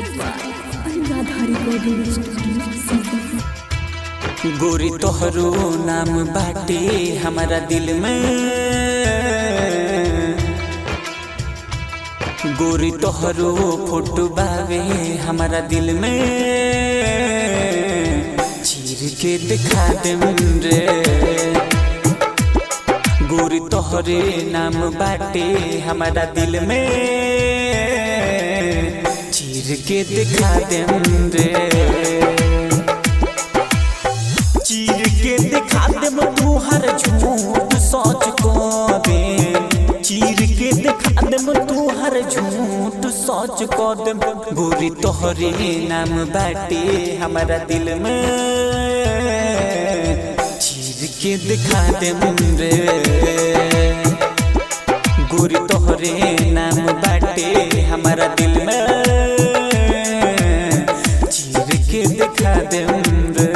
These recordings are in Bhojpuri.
गोरी तोहरो नाम बाटे हमारा दिल में, गोरी तोहरो फोटो बावे हमारा दिल में, चीर के दिखा देम रे। गोरी तोहरे नाम बाटे हमारा दिल में, चीर के दिखा देम रे। चीर के दिखा देम तू हर झूठ सोच को दे, चीर के दिखा देम तू हर झूठ सोच को दे। गोरी तोहरे नाम बाटे हमारा दिल में, चीर के दिखा देम रे। गोरी तोहरे नाम बाटे हमारा दिल में, चीर के दिखा देम रे।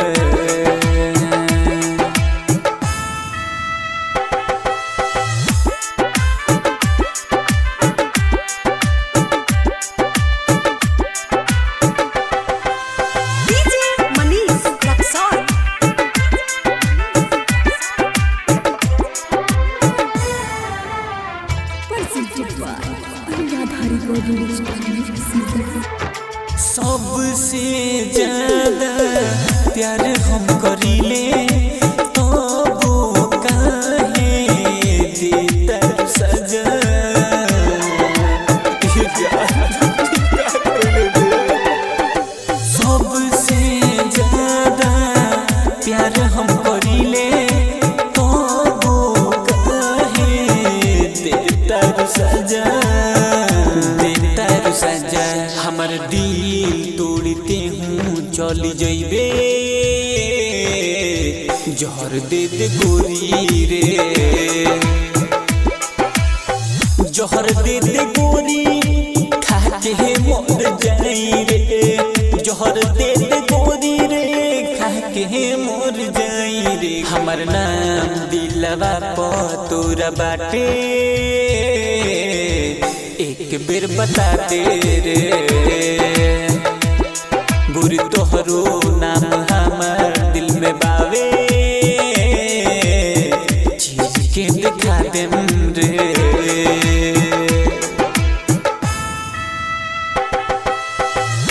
सबसे ज्यादा प्यार हम करीले तो वो काहे देता सजा। सबसे ज्यादा प्यार हम करीले तो वो काहे देता सजा, देता सजा। हमर दिल तोड़ते हूँ चली जइबे, जहर दे दे गोरी रे, जहर दे दे गोरी खा के मर जाई रे, जहर दे दे गोरी रे खा के मर जाई रे। हमर नाम दिलवा पर तोरा बाटे, एक बेर बता दे रे।